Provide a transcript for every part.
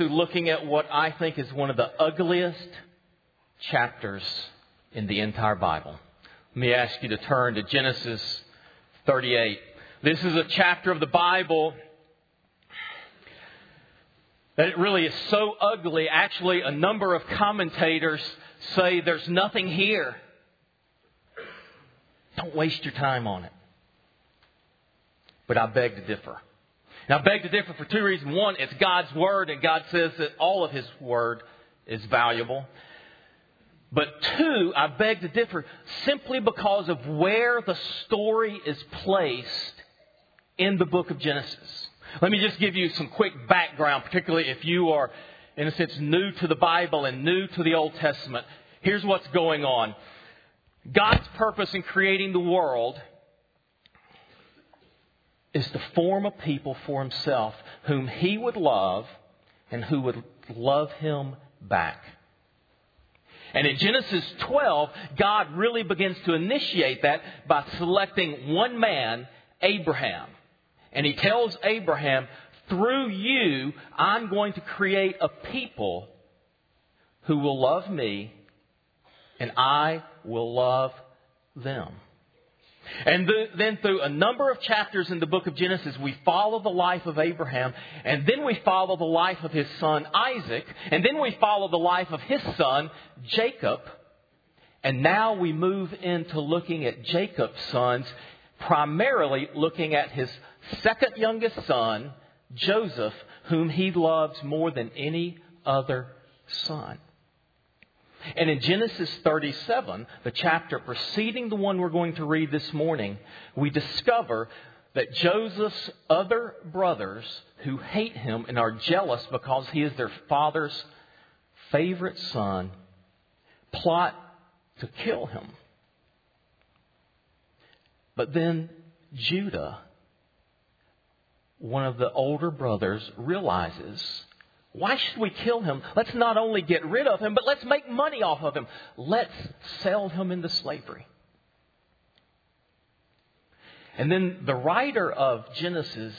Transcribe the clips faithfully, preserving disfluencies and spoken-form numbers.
through looking at what I think is one of the ugliest chapters in the entire Bible. Let me ask you to turn to Genesis thirty-eight. This is a chapter of the Bible that it really is so ugly. Actually, a number of commentators say there's nothing here. Don't waste your time on it. But I beg to differ. And I beg to differ for two reasons. One, it's God's Word, and God says that all of His Word is valuable. But two, I beg to differ simply because of where the story is placed in the book of Genesis. Let me just give you some quick background, particularly if you are, in a sense, new to the Bible and new to the Old Testament. Here's what's going on. God's purpose in creating the world is to form a people for Himself whom He would love and who would love Him back. And in Genesis twelve, God really begins to initiate that by selecting one man, Abraham. And He tells Abraham, through you, I'm going to create a people who will love me and I will love them. And th- then through a number of chapters in the book of Genesis, we follow the life of Abraham. And then we follow the life of his son Isaac. And then we follow the life of his son Jacob. And now we move into looking at Jacob's sons, primarily looking at his second youngest son, Joseph, whom he loves more than any other son. And in Genesis thirty-seven, the chapter preceding the one we're going to read this morning, we discover that Joseph's other brothers who hate him and are jealous because he is their father's favorite son, plot to kill him. But then Judah, one of the older brothers, realizes, why should we kill him? Let's not only get rid of him, but let's make money off of him. Let's sell him into slavery. And then the writer of Genesis,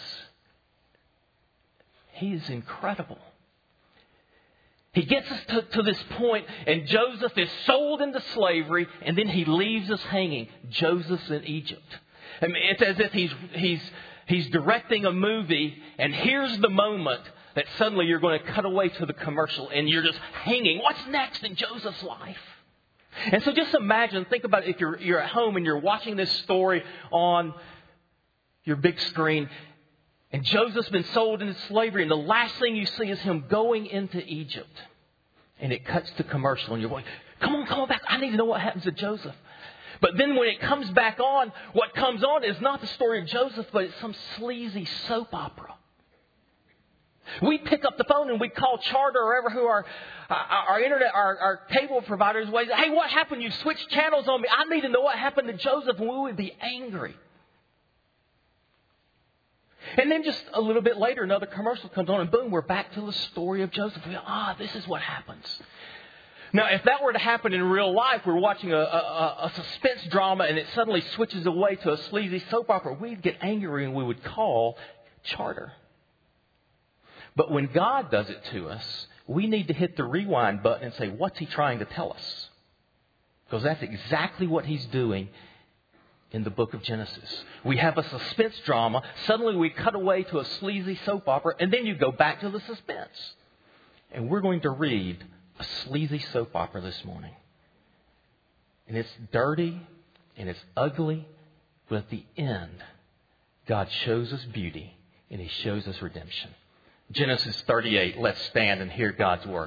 he is incredible. He gets us to, to this point, and Joseph is sold into slavery, and then he leaves us hanging. Joseph's in Egypt. I mean, it's as if he's he's he's directing a movie, and here's the moment that suddenly you're going to cut away to the commercial and you're just hanging. What's next in Joseph's life? And so just imagine, think about it, if you're, you're at home and you're watching this story on your big screen and Joseph's been sold into slavery and the last thing you see is him going into Egypt. And it cuts to commercial and you're going, come on, come on back. I need to know what happens to Joseph. But then when it comes back on, what comes on is not the story of Joseph, but it's some sleazy soap opera. We pick up the phone and we call Charter or whoever who our, our, our internet, our, our cable providers. Hey, what happened? You switched channels on me. I need to know what happened to Joseph. And we would be angry. And then just a little bit later, another commercial comes on and boom, we're back to the story of Joseph. We go, ah, this is what happens. Now, if that were to happen in real life, we're watching a, a, a suspense drama and it suddenly switches away to a sleazy soap opera, we'd get angry and we would call Charter. But when God does it to us, we need to hit the rewind button and say, what's He trying to tell us? Because that's exactly what He's doing in the book of Genesis. We have a suspense drama. Suddenly we cut away to a sleazy soap opera. And then you go back to the suspense. And we're going to read a sleazy soap opera this morning. And it's dirty and it's ugly. But at the end, God shows us beauty and He shows us redemption. Genesis thirty-eight, let's stand and hear God's word.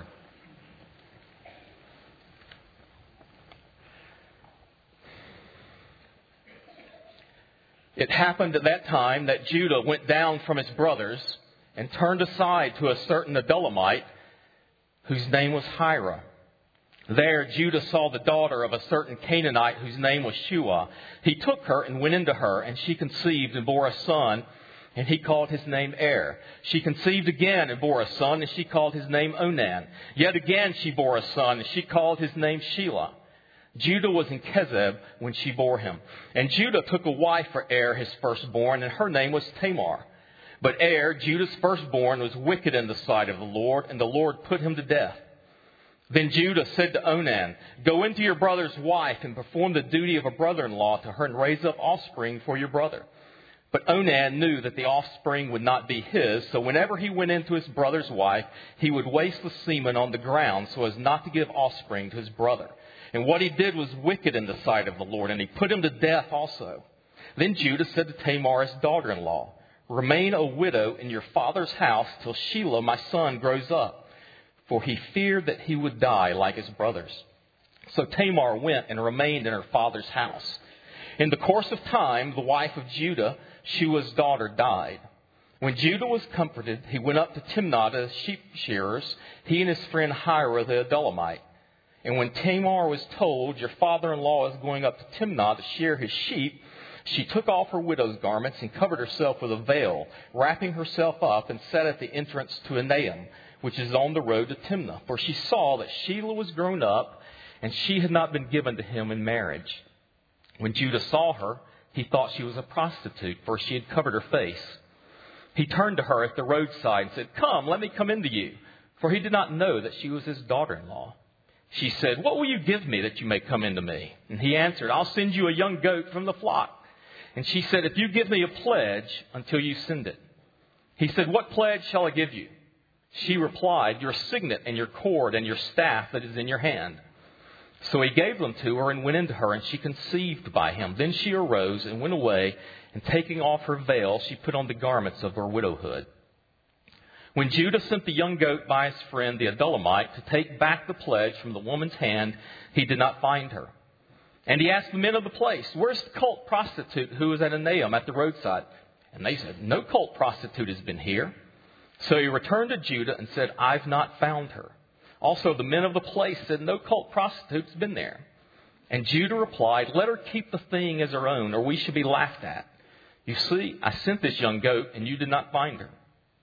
It happened at that time that Judah went down from his brothers and turned aside to a certain Adullamite whose name was Hira. There Judah saw the daughter of a certain Canaanite whose name was Shua. He took her and went into her, and she conceived and bore a son, and he called his name Er. She conceived again and bore a son, and she called his name Onan. Yet again she bore a son, and she called his name Shelah. Judah was in Kezeb when she bore him. And Judah took a wife for Er, his firstborn, and her name was Tamar. But Er, Judah's firstborn, was wicked in the sight of the Lord, and the Lord put him to death. Then Judah said to Onan, "Go into your brother's wife and perform the duty of a brother-in-law to her and raise up offspring for your brother." But Onan knew that the offspring would not be his, so whenever he went into his brother's wife, he would waste the semen on the ground so as not to give offspring to his brother. And what he did was wicked in the sight of the Lord, and he put him to death also. Then Judah said to Tamar, his daughter-in-law, "Remain a widow in your father's house till Shelah, my son, grows up." For he feared that he would die like his brothers. So Tamar went and remained in her father's house. In the course of time, the wife of Judah, Shua's daughter, died. When Judah was comforted, he went up to Timnah to sheep shearers, he and his friend Hira the Adullamite. And when Tamar was told, "Your father-in-law is going up to Timnah to shear his sheep," she took off her widow's garments and covered herself with a veil, wrapping herself up, and sat at the entrance to Enaim, which is on the road to Timnah. For she saw that Shelah was grown up, and she had not been given to him in marriage. When Judah saw her, he thought she was a prostitute, for she had covered her face. He turned to her at the roadside and said, "Come, let me come in to you," for he did not know that she was his daughter-in-law. She said, "What will you give me that you may come into me?" And he answered, "I'll send you a young goat from the flock." And she said, "If you give me a pledge until you send it." He said, "What pledge shall I give you?" She replied, "Your signet and your cord and your staff that is in your hand." So he gave them to her and went into her, and she conceived by him. Then she arose and went away, and taking off her veil, she put on the garments of her widowhood. When Judah sent the young goat by his friend the Adullamite to take back the pledge from the woman's hand, he did not find her. And he asked the men of the place, "Where's the cult prostitute who was at Enaim at the roadside?" And they said, "No cult prostitute has been here." So he returned to Judah and said, "I've not found her." Also the men of the place said, "No cult prostitute's been there." And Judah replied, "Let her keep the thing as her own, or we should be laughed at. You see, I sent this young goat, and you did not find her."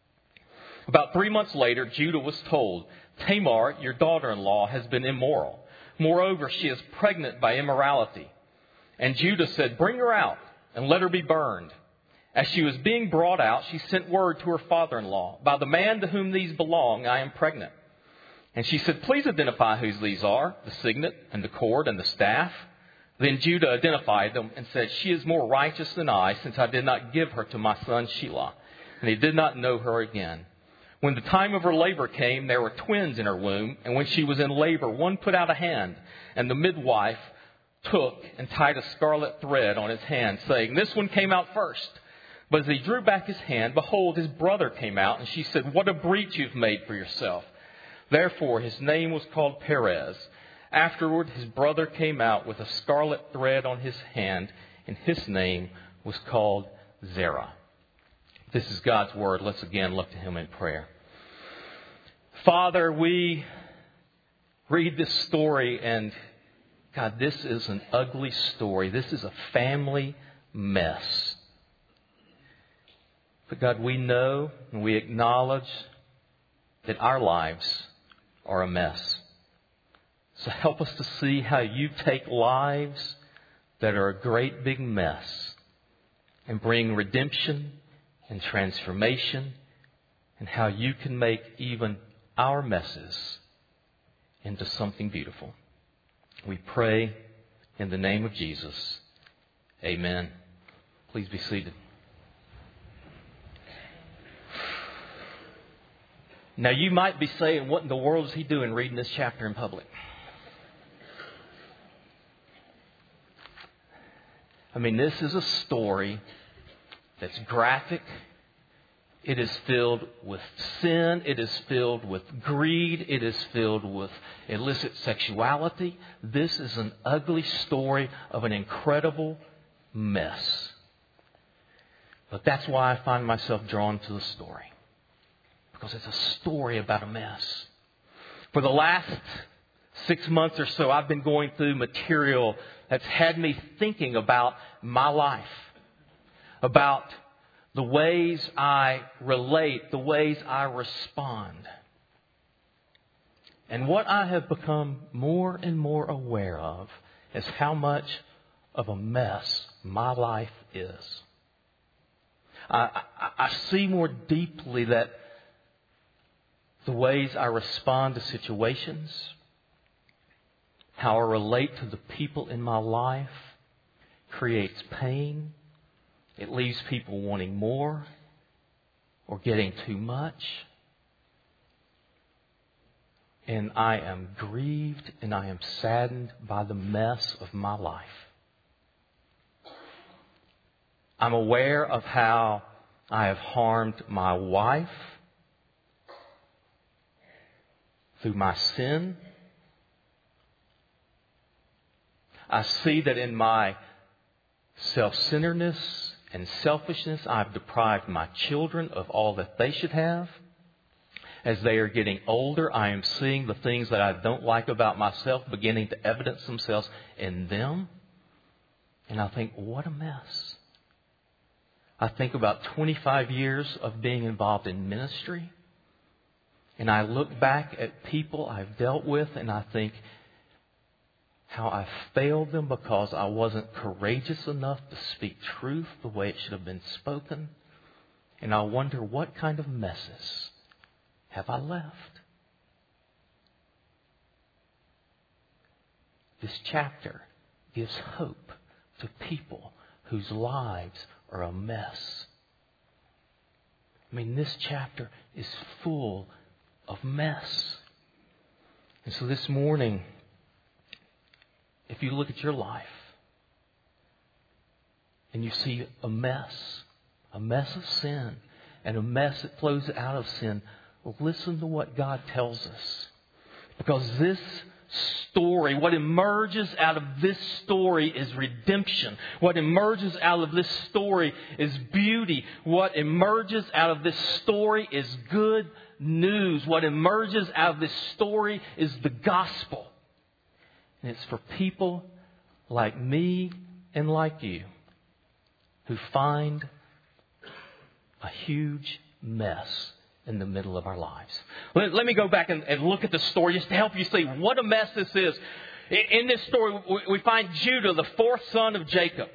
About three months later, Judah was told, "Tamar, your daughter-in-law, has been immoral. Moreover, she is pregnant by immorality." And Judah said, "Bring her out and let her be burned." As she was being brought out, she sent word to her father-in-law, "By the man to whom these belong, I am pregnant." And she said, "Please identify whose these are, the signet and the cord and the staff." Then Judah identified them and said, "She is more righteous than I, since I did not give her to my son Shelah." And he did not know her again. When the time of her labor came, there were twins in her womb. And when she was in labor, one put out a hand, and the midwife took and tied a scarlet thread on his hand, saying, "This one came out first." But as he drew back his hand, behold, his brother came out, and she said, "What a breach you've made for yourself." Therefore his name was called Perez. Afterward his brother came out with a scarlet thread on his hand, and his name was called Zerah. This is God's word. Let's again look to him in prayer. Father, we read this story, and God, this is an ugly story. This is a family mess. But God, we know and we acknowledge that our lives are a mess. So help us to see how you take lives that are a great big mess and bring redemption and transformation, and how you can make even our messes into something beautiful. We pray in the name of Jesus. Amen. Please be seated. Now you might be saying, what in the world is he doing reading this chapter in public? I mean, this is a story that's graphic. It is filled with sin. It is filled with greed. It is filled with illicit sexuality. This is an ugly story of an incredible mess. But that's why I find myself drawn to the story. Because it's a story about a mess. For the last six months or so, I've been going through material that's had me thinking about my life. About the ways I relate, the ways I respond. And what I have become more and more aware of is how much of a mess my life is. I, I, I see more deeply that the ways I respond to situations, how I relate to the people in my life, creates pain. It leaves people wanting more or getting too much. And I am grieved and I am saddened by the mess of my life. I'm aware of how I have harmed my wife through my sin. I see that in my self-centeredness and selfishness, I've deprived my children of all that they should have. As they are getting older, I am seeing the things that I don't like about myself beginning to evidence themselves in them. And I think, what a mess. I think about twenty-five years of being involved in ministry. And I look back at people I've dealt with and I think how I failed them because I wasn't courageous enough to speak truth the way it should have been spoken. And I wonder, what kind of messes have I left? This chapter gives hope to people whose lives are a mess. I mean, this chapter is full of mess. And so this morning, if you look at your life and you see a mess, a mess of sin, and a mess that flows out of sin, well, listen to what God tells us. Because this story, what emerges out of this story is redemption. What emerges out of this story is beauty. What emerges out of this story is good news. What emerges out of this story is the gospel. And it's for people like me and like you who find a huge mess in the middle of our lives. Let, let me go back and, and look at the story just to help you see what a mess this is. In, in this story, we, we find Judah, the fourth son of Jacob.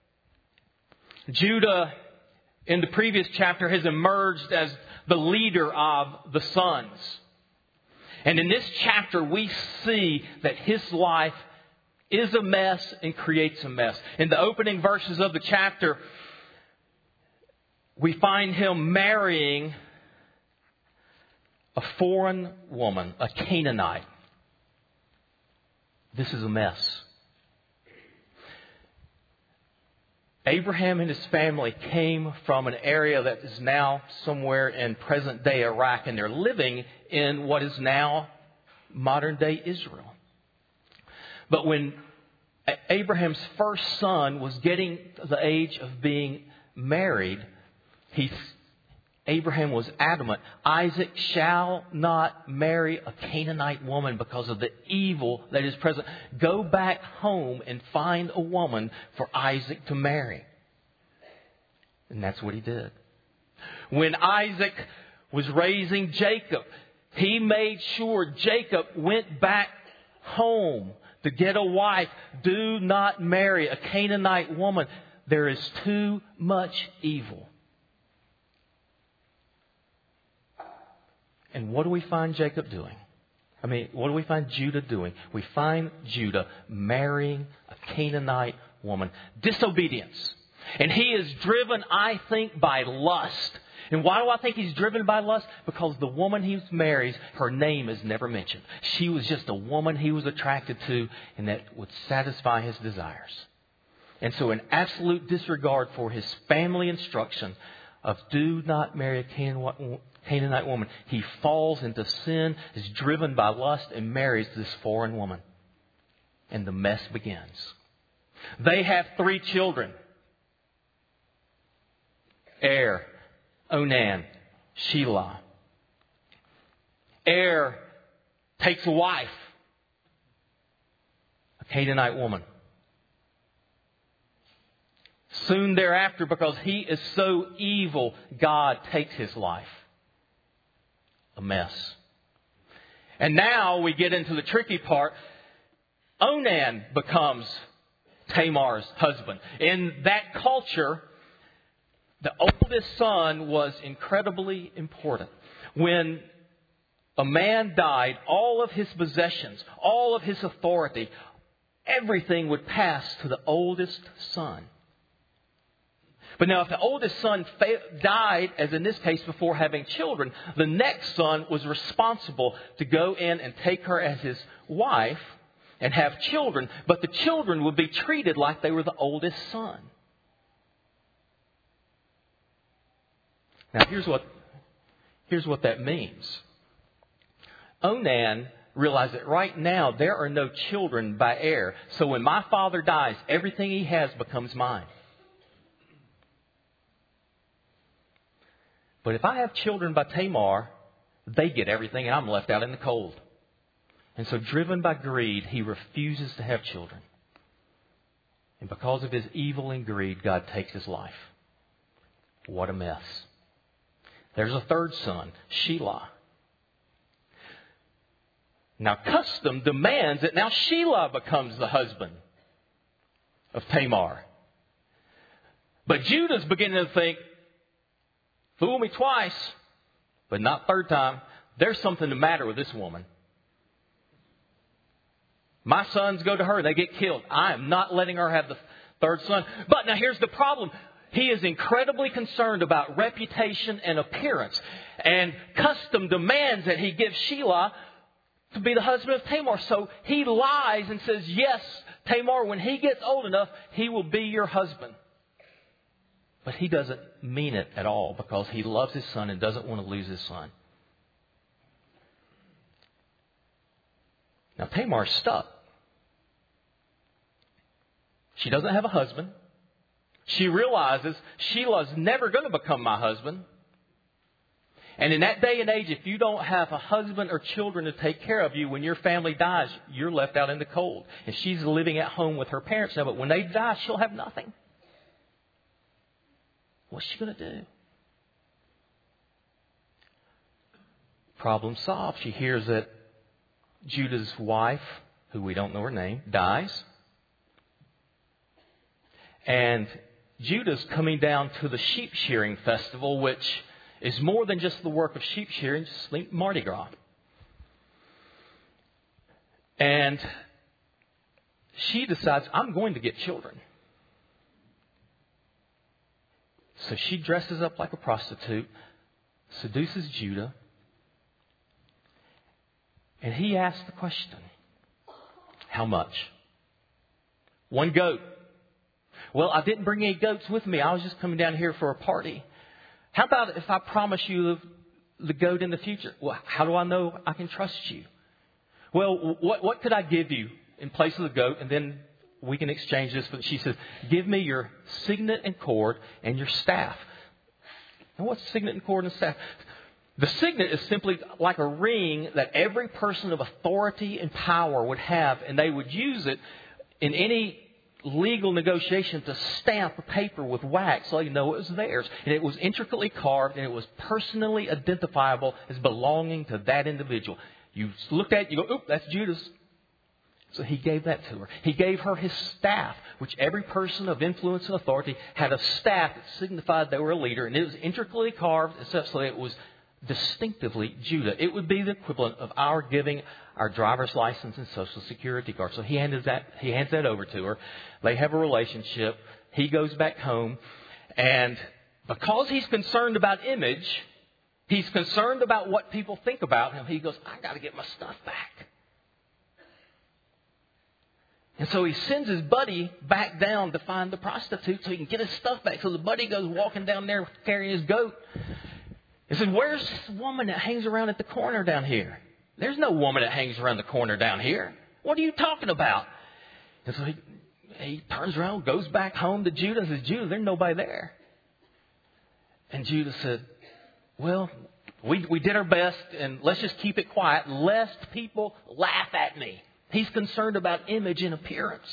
Judah, in the previous chapter, has emerged as the leader of the sons. And in this chapter, we see that his life is a mess and creates a mess. In the opening verses of the chapter, we find him marrying a foreign woman, a Canaanite. This is a mess. Abraham and his family came from an area that is now somewhere in present-day Iraq, and they're living in what is now modern-day Israel. But when Abraham's first son was getting to the age of being married, he, Abraham was adamant, Isaac shall not marry a Canaanite woman because of the evil that is present. Go back home and find a woman for Isaac to marry. And that's what he did. When Isaac was raising Jacob, he made sure Jacob went back home to get a wife. Do not marry a Canaanite woman. There is too much evil. And what do we find Jacob doing? I mean, what do we find Judah doing? We find Judah marrying a Canaanite woman. Disobedience. And he is driven, I think, by lust. And why do I think he's driven by lust? Because the woman he marries, her name is never mentioned. She was just a woman he was attracted to and that would satisfy his desires. And so in absolute disregard for his family instruction of do not marry a Canaanite Canaanite woman, he falls into sin, is driven by lust, and marries this foreign woman. And the mess begins. They have three children. Er, Onan, Shelah. Er takes a wife, a Canaanite woman. Soon thereafter, because he is so evil, God takes his life. A mess. And now we get into the tricky part. Onan becomes Tamar's husband. In that culture, the oldest son was incredibly important. When a man died, all of his possessions, all of his authority, everything would pass to the oldest son. But now if the oldest son fa- died, as in this case before having children, the next son was responsible to go in and take her as his wife and have children. But the children would be treated like they were the oldest son. Now here's what, here's what that means. Onan realized that right now there are no children by heir. So when my father dies, everything he has becomes mine. But if I have children by Tamar, they get everything and I'm left out in the cold. And so driven by greed, he refuses to have children. And because of his evil and greed, God takes his life. What a mess. There's a third son, Shelah. Now custom demands that now Shelah becomes the husband of Tamar. But Judah's beginning to think, fool me twice, but not third time. There's something the matter with this woman. My sons go to her, they get killed. I am not letting her have the third son. But now here's the problem. He is incredibly concerned about reputation and appearance. And custom demands that he give Shelah to be the husband of Tamar. So he lies and says, yes, Tamar, when he gets old enough, he will be your husband. But he doesn't mean it at all because he loves his son and doesn't want to lose his son. Now Tamar's stuck. She doesn't have a husband. She realizes Shelah's never going to become my husband. And in that day and age, if you don't have a husband or children to take care of you, when your family dies, you're left out in the cold. And she's living at home with her parents now, but when they die, she'll have nothing. What's she going to do? Problem solved. She hears that Judah's wife, who we don't know her name, dies. And Judah's coming down to the sheep shearing festival, which is more than just the work of sheep shearing, just like Mardi Gras. And she decides, I'm going to get children. So she dresses up like a prostitute, seduces Judah, and he asks the question, how much? One goat. Well, I didn't bring any goats with me. I was just coming down here for a party. How about if I promise you the, the goat in the future? Well, how do I know I can trust you? Well, what, what could I give you in place of the goat? And then we can exchange this. But she says, give me your signet and cord and your staff. And what's signet and cord and staff? The signet is simply like a ring that every person of authority and power would have. And they would use it in any legal negotiation to stamp a paper with wax so you know it was theirs. And it was intricately carved and it was personally identifiable as belonging to that individual. You looked at it, you go, oop, that's Judah's. So he gave that to her. He gave her his staff, which every person of influence and authority had a staff that signified they were a leader. And it was intricately carved so that it was distinctively Judah. It would be the equivalent of our giving our driver's license and social security card. So he hands that, he hands that over to her. They have a relationship. He goes back home. And because he's concerned about image, he's concerned about what people think about him. He goes, I got to get my stuff back. And so he sends his buddy back down to find the prostitute so he can get his stuff back. So the buddy goes walking down there carrying his goat. He says, where's this woman that hangs around at the corner down here? There's no woman that hangs around the corner down here. What are you talking about? And so he, he turns around, goes back home to Judah and says, Judah, there's nobody there. And Judah said, well, we, we did our best and let's just keep it quiet lest people laugh at me. He's concerned about image and appearance.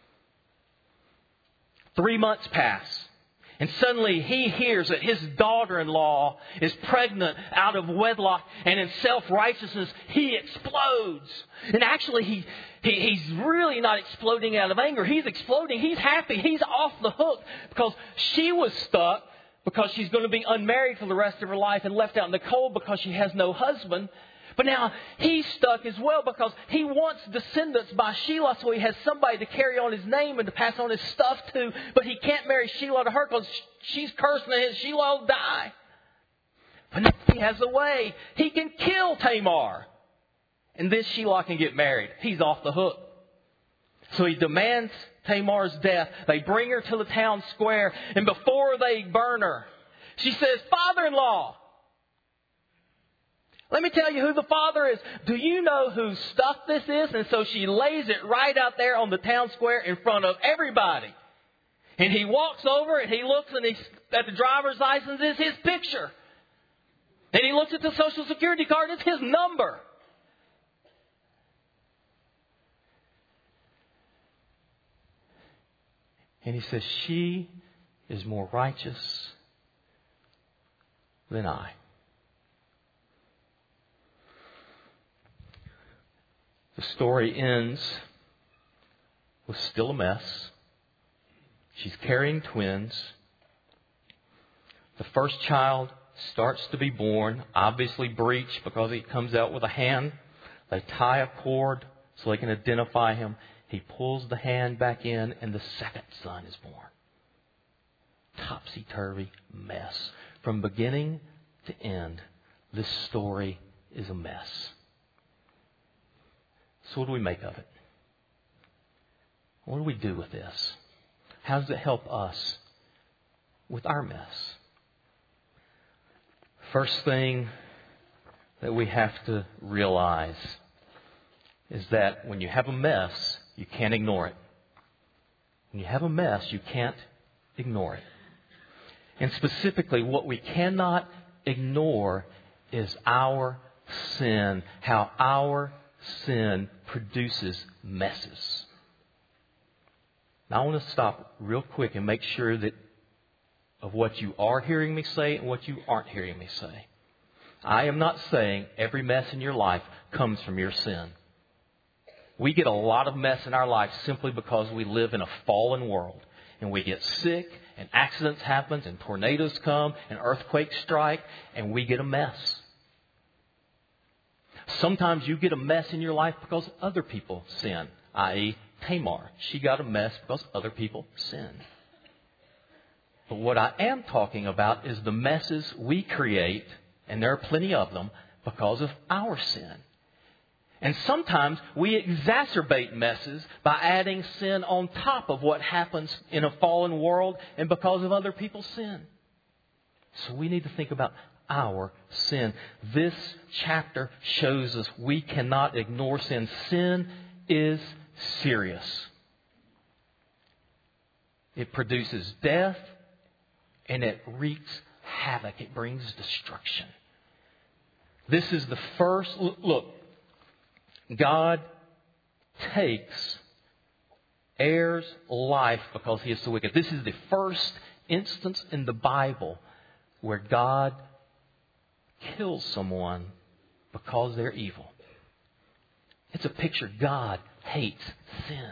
Three months pass. And suddenly he hears that his daughter-in-law is pregnant out of wedlock. And in self-righteousness, he explodes. And actually, he, he he's really not exploding out of anger. He's exploding. He's happy. He's off the hook because she was stuck because she's going to be unmarried for the rest of her life and left out in the cold because she has no husband. But now he's stuck as well because he wants descendants by Shelah, so he has somebody to carry on his name and to pass on his stuff to. But he can't marry Shelah to her because she's cursing and Shelah will die. But now he has a way. He can kill Tamar. And then Shelah can get married. He's off the hook. So he demands Tamar's death. They bring her to the town square. And before they burn her, she says, "Father-in-law, let me tell you who the father is. Do you know whose stuff this is?" And so she lays it right out there on the town square in front of everybody. And he walks over and he looks and he's, at the driver's license is his picture. And he looks at the Social Security card, it's his number. And he says, "She is more righteous than I." The story ends with still a mess. She's carrying twins. The first child starts to be born, obviously breached because he comes out with a hand. They tie a cord so they can identify him. He pulls the hand back in and the second son is born. Topsy-turvy mess. From beginning to end, this story is a mess. So what do we make of it? What do we do with this? How does it help us with our mess? First thing that we have to realize is that when you have a mess, you can't ignore it. When you have a mess, you can't ignore it. And specifically, what we cannot ignore is our sin, how our sin produces messes. Now I want to stop real quick and make sure that of what you are hearing me say and what you aren't hearing me say. I am not saying every mess in your life comes from your sin. We get a lot of mess in our life simply because we live in a fallen world. And we get sick and accidents happen and tornadoes come and earthquakes strike and we get a mess. Sometimes you get a mess in your life because other people sin, that is Tamar. She got a mess because other people sinned. But what I am talking about is the messes we create, and there are plenty of them, because of our sin. And sometimes we exacerbate messes by adding sin on top of what happens in a fallen world and because of other people's sin. So we need to think about our sin. This chapter shows us we cannot ignore sin. Sin is serious. It produces death and it wreaks havoc. It brings destruction. This is the first... Look, God takes heirs' life because he is so wicked. This is the first instance in the Bible where God kills someone because they're evil. It's a picture. God hates sin.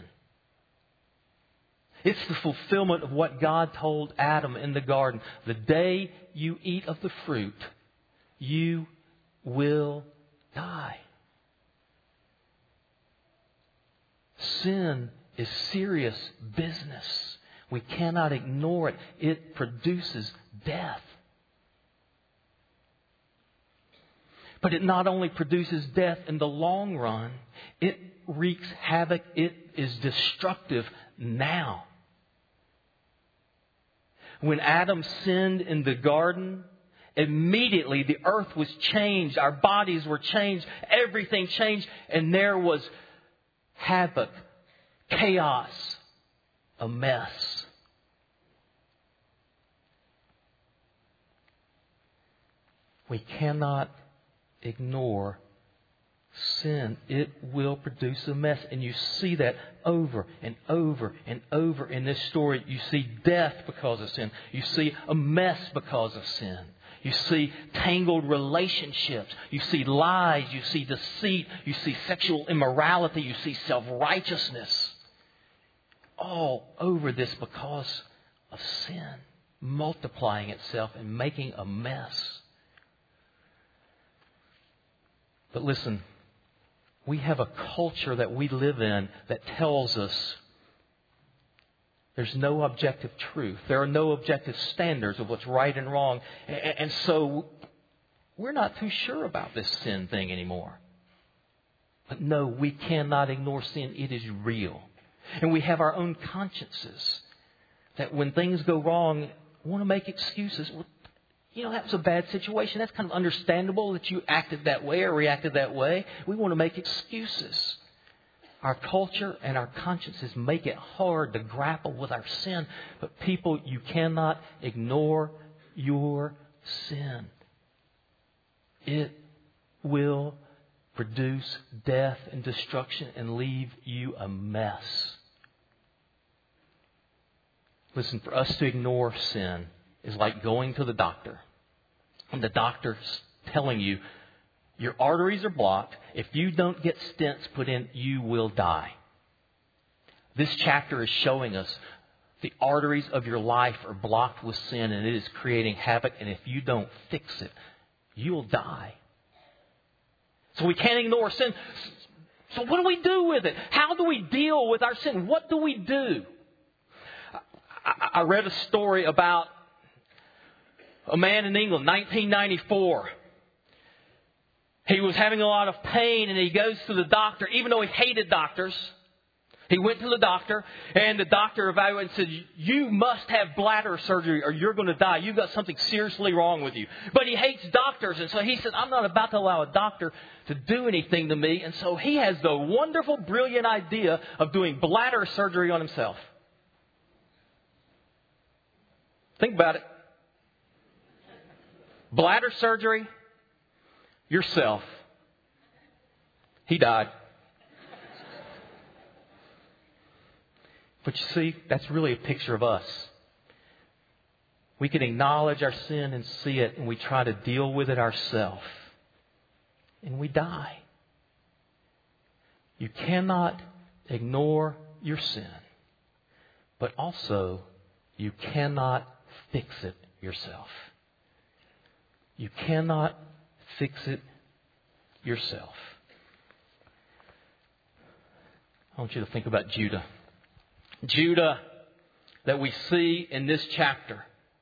It's the fulfillment of what God told Adam in the garden. The day you eat of the fruit, you will die. Sin is serious business. We cannot ignore it. It produces death. But it not only produces death in the long run, it wreaks havoc. It is destructive now. When Adam sinned in the garden, immediately the earth was changed. Our bodies were changed. Everything changed. And there was havoc, chaos, a mess. We cannot ignore sin. It will produce a mess. And you see that over and over and over in this story. You see death because of sin. You see a mess because of sin. You see tangled relationships. You see lies. You see deceit. You see sexual immorality. You see self-righteousness. All over this because of sin. multiplying itself and making a mess. But listen, we have a culture that we live in that tells us there's no objective truth. There are no objective standards of what's right and wrong. And so we're not too sure about this sin thing anymore. But no, we cannot ignore sin. It is real. And we have our own consciences that when things go wrong, want to make excuses. Well, you know, that was a bad situation. That's kind of understandable that you acted that way or reacted that way. We want to make excuses. Our culture and our consciences make it hard to grapple with our sin. But people, you cannot ignore your sin. It will produce death and destruction and leave you a mess. Listen, for us to ignore sin is like going to the doctor. And the doctor's telling you, your arteries are blocked. If you don't get stents put in, you will die. This chapter is showing us the arteries of your life are blocked with sin and it is creating havoc. And if you don't fix it, you'll die. So we can't ignore sin. So what do we do with it? How do we deal with our sin? What do we do? I, I read a story about a man in England, nineteen ninety-four. He was having a lot of pain and he goes to the doctor, even though he hated doctors. He went to the doctor and the doctor evaluated and said, you must have bladder surgery or you're going to die. You've got something seriously wrong with you. But he hates doctors. And so he said, I'm not about to allow a doctor to do anything to me. And so he has the wonderful, brilliant idea of doing bladder surgery on himself. Think about it. Bladder surgery, yourself. He died. But you see, that's really a picture of us. We can acknowledge our sin and see it, and we try to deal with it ourselves. And we die. You cannot ignore your sin, but also you cannot fix it yourself. You cannot fix it yourself. I want you to think about Judah. Judah that we see in this chapter.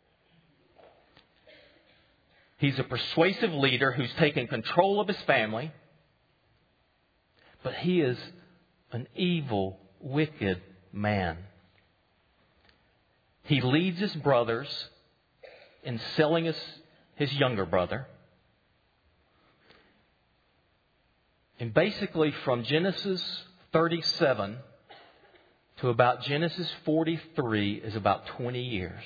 He's a persuasive leader who's taken control of his family. But he is an evil, wicked man. He leads his brothers in selling his, his younger brother. And basically from Genesis thirty-seven to about Genesis forty-three is about twenty years.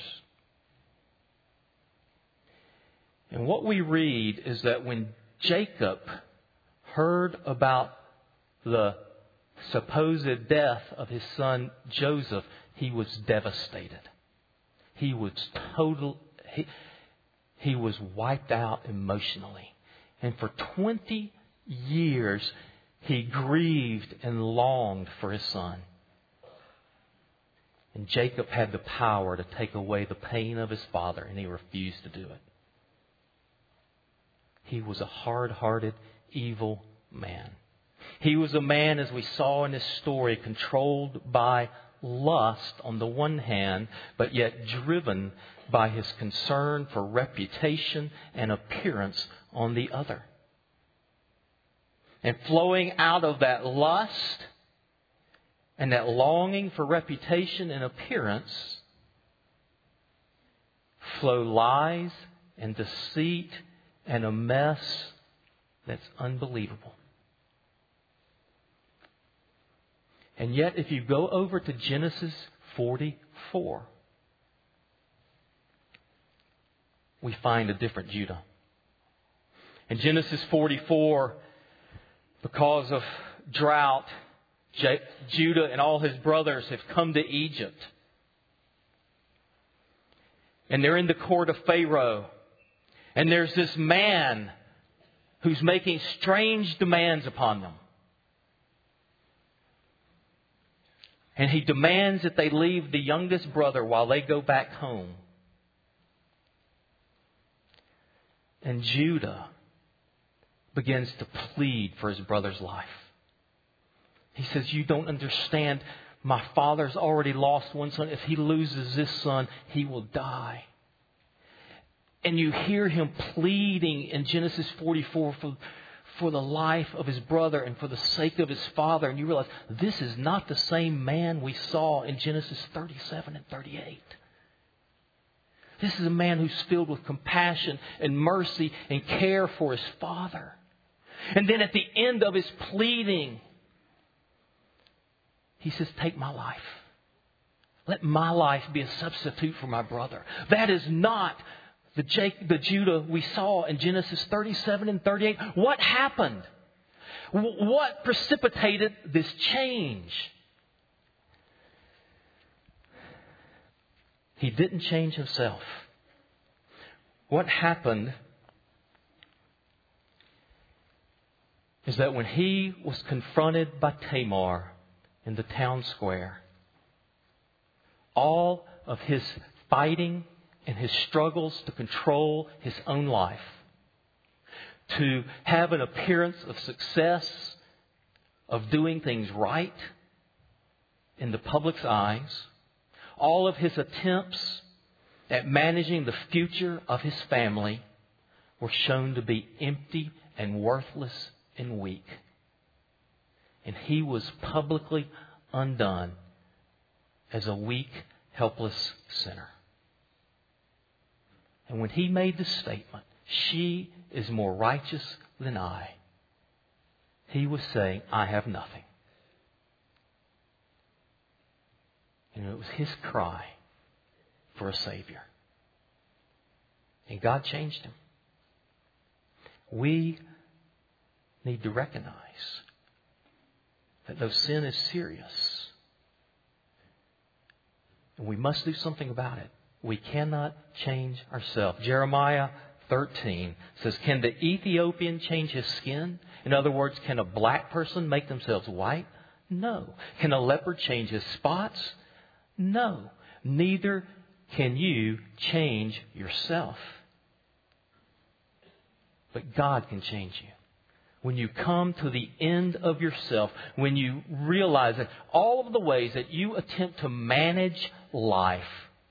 And what we read is that when Jacob heard about the supposed death of his son Joseph, he was devastated. He was total, he, he was wiped out emotionally. And for twenty years, he grieved and longed for his son. And Jacob had the power to take away the pain of his father, and he refused to do it. He was a hard-hearted, evil man. He was a man, as we saw in this story, controlled by lust on the one hand, but yet driven by his concern for reputation and appearance on the other. And flowing out of that lust and that longing for reputation and appearance flow lies and deceit and a mess that's unbelievable. And yet, if you go over to Genesis forty-four, we find a different Judah. In Genesis forty-four, because of drought, J- Judah and all his brothers have come to Egypt. And they're in the court of Pharaoh. And there's this man who's making strange demands upon them. And he demands that they leave the youngest brother while they go back home And Judah begins to plead for his brother's life. He says, you don't understand. My father's already lost one son. If he loses this son, he will die. And you hear him pleading in Genesis forty-four for, for the life of his brother and for the sake of his father. And you realize this is not the same man we saw in Genesis thirty-seven and thirty-eight. This is a man who's filled with compassion and mercy and care for his father. And then at the end of his pleading, he says, take my life. Let my life be a substitute for my brother. That is not the, Jake, the Judah we saw in Genesis thirty-seven and thirty-eight. What happened? What precipitated this change? He didn't change himself. What happened is that when he was confronted by Tamar in the town square, all of his fighting and his struggles to control his own life, to have an appearance of success, of doing things right in the public's eyes, all of his attempts at managing the future of his family were shown to be empty and worthless and weak. And he was publicly undone as a weak, helpless sinner. And when he made this statement, she is more righteous than I, he was saying, I have nothing. And it was his cry for a Savior. And God changed him. We need to recognize that though sin is serious, and we must do something about it, we cannot change ourselves. Jeremiah thirteen says, can the Ethiopian change his skin? In other words, can a black person make themselves white? No. Can a leopard change his spots? No. Neither can you change yourself. But God can change you. When you come to the end of yourself, when you realize that all of the ways that you attempt to manage life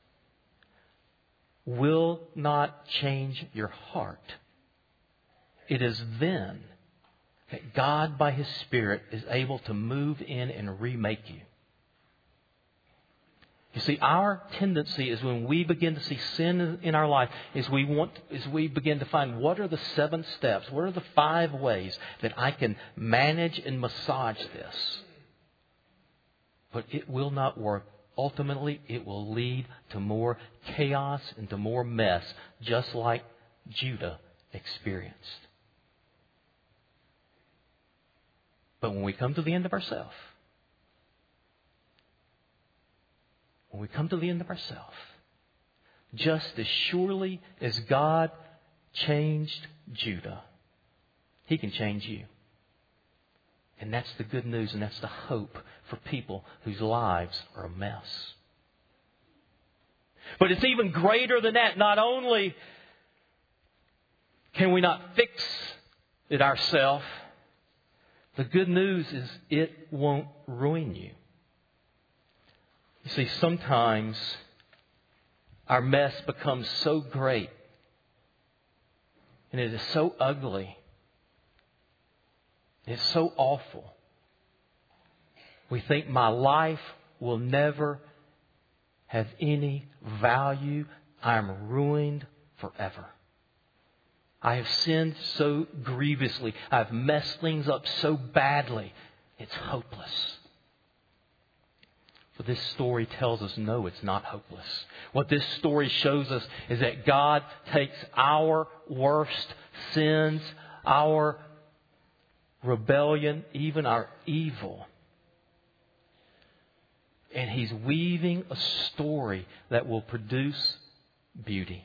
will not change your heart, it is then that God, by His Spirit, is able to move in and remake you. You see, our tendency is when we begin to see sin in our life, is we want, is we begin to find what are the seven steps, what are the five ways that I can manage and massage this. But it will not work. Ultimately, it will lead to more chaos and to more mess, just like Judah experienced. But when we come to the end of ourselves, when we come to the end of ourselves, just as surely as God changed Judah, He can change you. And that's the good news, and that's the hope for people whose lives are a mess. But it's even greater than that. Not only can we not fix it ourselves, the good news is it won't ruin you. You see, sometimes our mess becomes so great and it is so ugly. It's so awful. We think my life will never have any value. I'm ruined forever. I have sinned so grievously. I've messed things up so badly. It's hopeless. But this story tells us, no, it's not hopeless. What this story shows us is that God takes our worst sins, our rebellion, even our evil, and He's weaving a story that will produce beauty.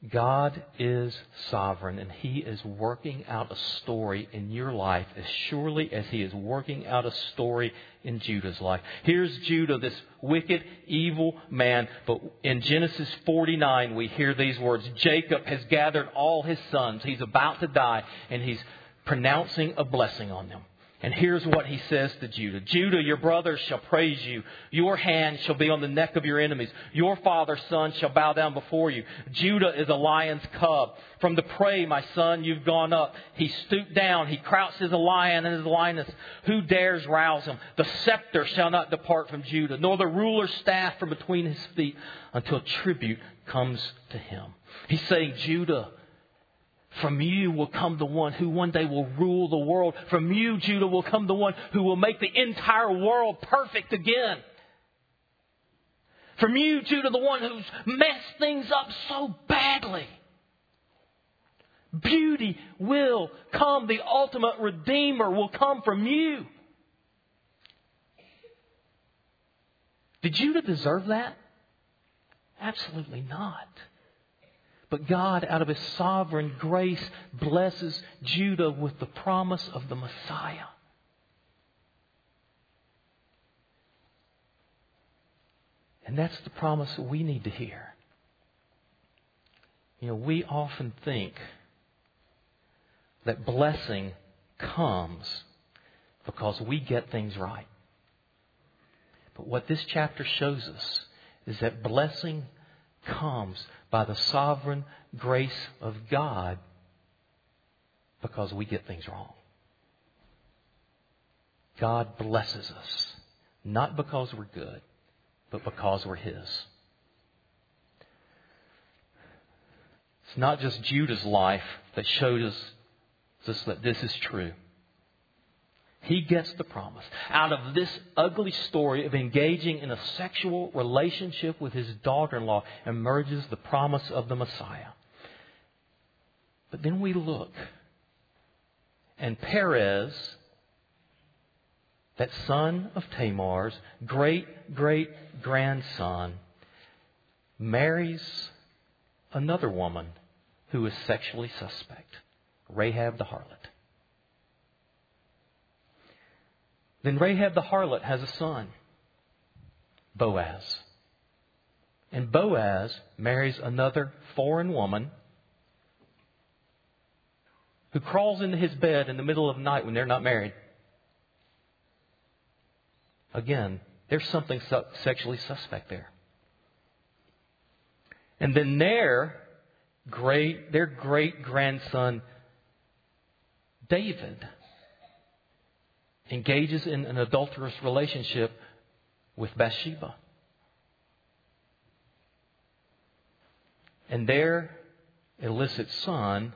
God is sovereign, and He is working out a story in your life as surely as He is working out a story in Judah's life. Here's Judah, this wicked, evil man. But in Genesis forty-nine, we hear these words. Jacob has gathered all his sons. He's about to die, and he's pronouncing a blessing on them. And here's what he says to Judah. Judah, your brothers shall praise you. Your hand shall be on the neck of your enemies. Your father's son shall bow down before you. Judah is a lion's cub. From the prey, my son, you've gone up. He stooped down. He crouched as a lion and as a lioness. Who dares rouse him? The scepter shall not depart from Judah, nor the ruler's staff from between his feet, until tribute comes to him. He's saying, Judah, from you will come the one who one day will rule the world. From you, Judah, will come the one who will make the entire world perfect again. From you, Judah, the one who's messed things up so badly. Beauty will come. The ultimate Redeemer will come from you. Did Judah deserve that? Absolutely not. But God, out of His sovereign grace, blesses Judah with the promise of the Messiah. And that's the promise that we need to hear. You know, we often think that blessing comes because we get things right. But what this chapter shows us is that blessing comes by the sovereign grace of God because we get things wrong. God blesses us, not because we're good, but because we're His. It's not just Judah's life that showed us just that this is true. He gets the promise. Out of this ugly story of engaging in a sexual relationship with his daughter-in-law emerges the promise of the Messiah. But then we look, and Perez, that son of Tamar's great-great-grandson, marries another woman who is sexually suspect, Rahab the harlot. Then Rahab the harlot has a son, Boaz. And Boaz marries another foreign woman who crawls into his bed in the middle of the night when they're not married. Again, there's something sexually suspect there. And then their great, their great-grandson, David, engages in an adulterous relationship with Bathsheba. And their illicit son,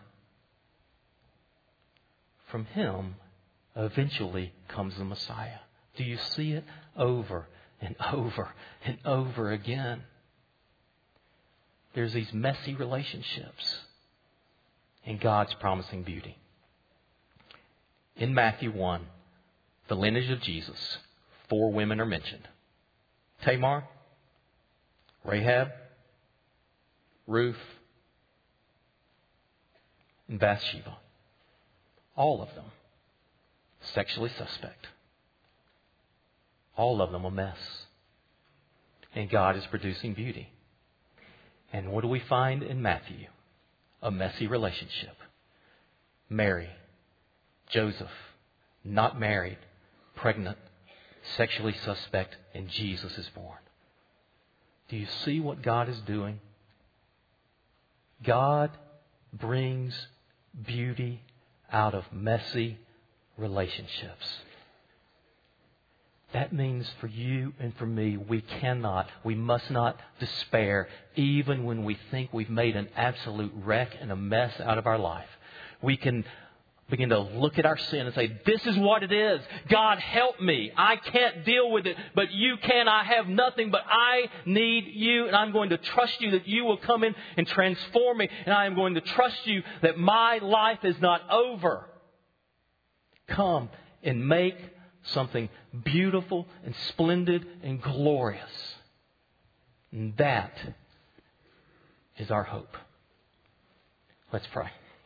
from him, eventually comes the Messiah. Do you see it over and over and over again? There's these messy relationships, and God's promising beauty. In Matthew one, the lineage of Jesus, four women are mentioned. Tamar, Rahab, Ruth, and Bathsheba. All of them sexually suspect. All of them a mess. And God is producing beauty. And what do we find in Matthew? A messy relationship. Mary, Joseph, not married, pregnant, sexually suspect, and Jesus is born. Do you see what God is doing? God brings beauty out of messy relationships. That means for you and for me, we cannot, we must not despair, even when we think we've made an absolute wreck and a mess out of our life. We can begin to look at our sin and say, this is what it is. God, help me. I can't deal with it, but you can. I have nothing, but I need you. And I'm going to trust you that you will come in and transform me. And I am going to trust you that my life is not over. Come and make something beautiful and splendid and glorious. And that is our hope. Let's pray.